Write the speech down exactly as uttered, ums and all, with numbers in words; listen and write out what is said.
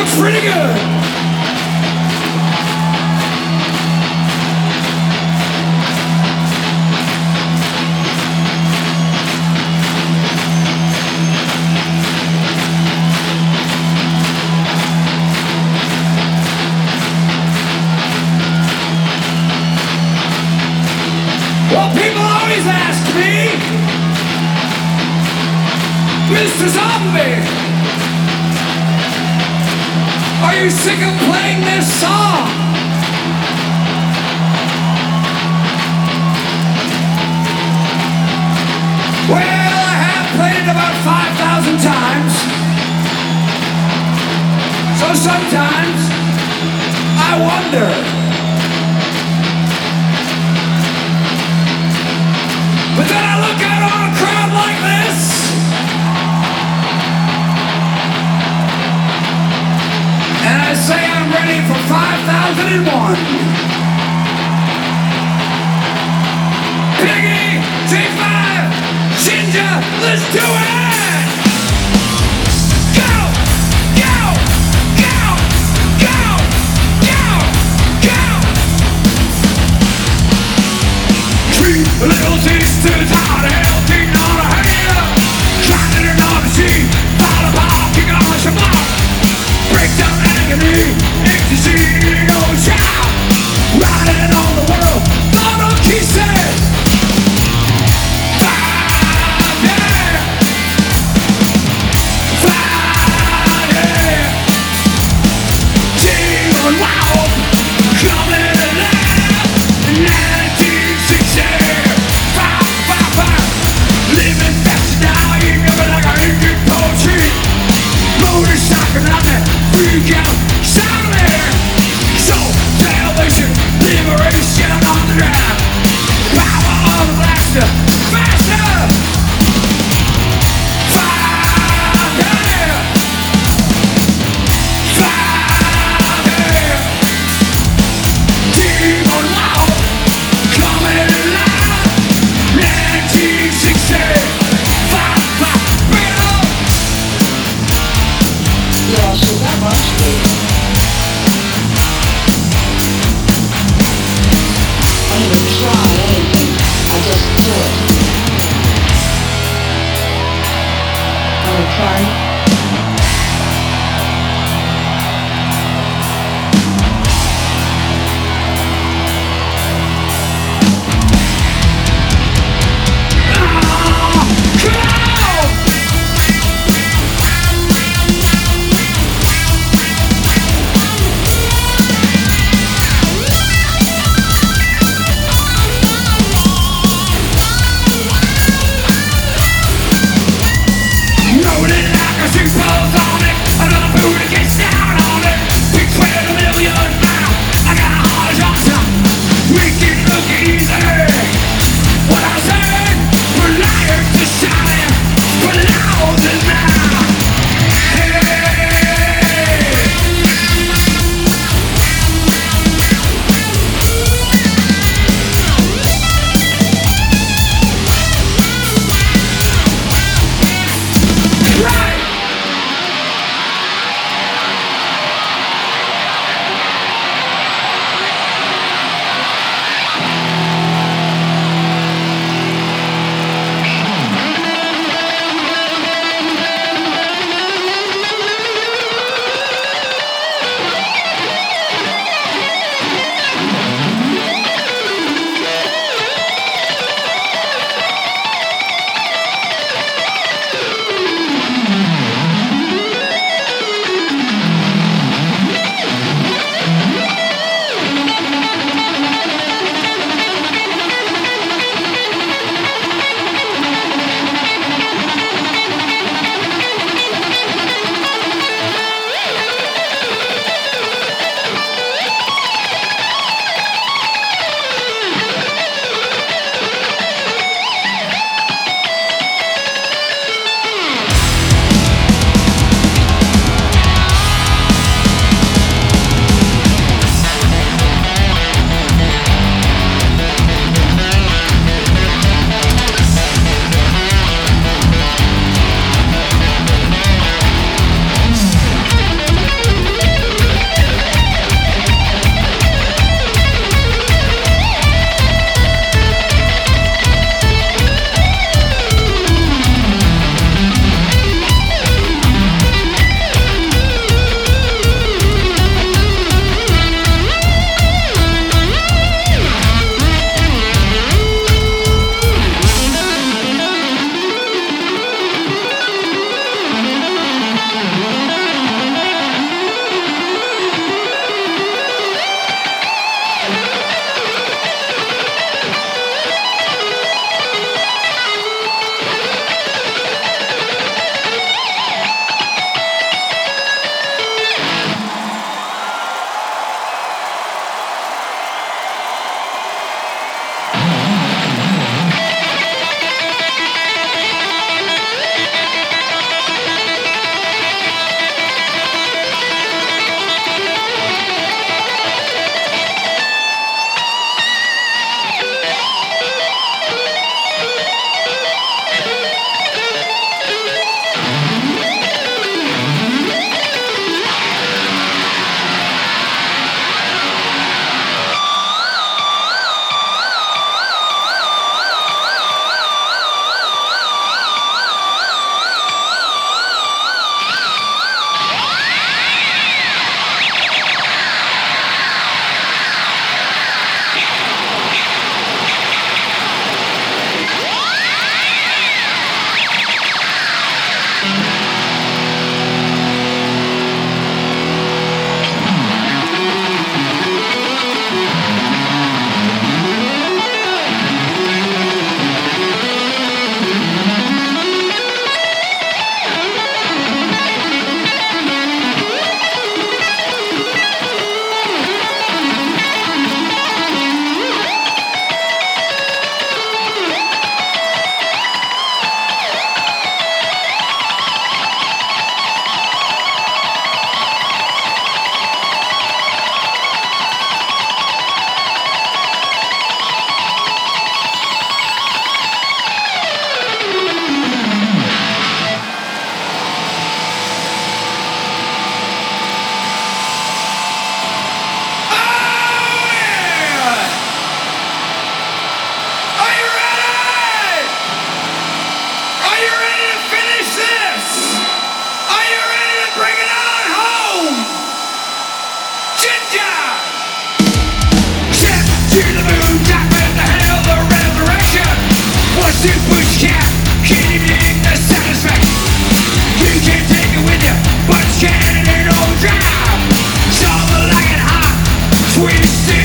pretty good. Well, people always ask me, Mister Zombie, are you sick of playing this song? Well, I have played it about five thousand times. So sometimes I wonder. But then I look out on a crowd like this, and I say I'm ready for five thousand one. Piggy, T five, Ginger, let's do it! Go, go, go, go, go, go! Treat a little sisters out healthy, not a hater. Trying to not to see, fall apart, kick on your mark. Break down agony, ecstasy, no child. Riding on the world, not a key said. Five, yeah. Five, yeah. Demon wild, coming alive. nineteen sixty. Living fast and dying, never like I read poetry. Motorcycle on that freak out, sound there. So, salvation, liberation on the drive. Power of the blaster, faster. Fire, yeah. Fire, yeah. Demon wild, coming alive. nineteen sixty. Yeah, so that must be. I don't even try anything. I just do it. Okay? do what you can, can't even get the satisfaction. You can't take it with you, but you can in overdrive. Summer like it hot, twisted.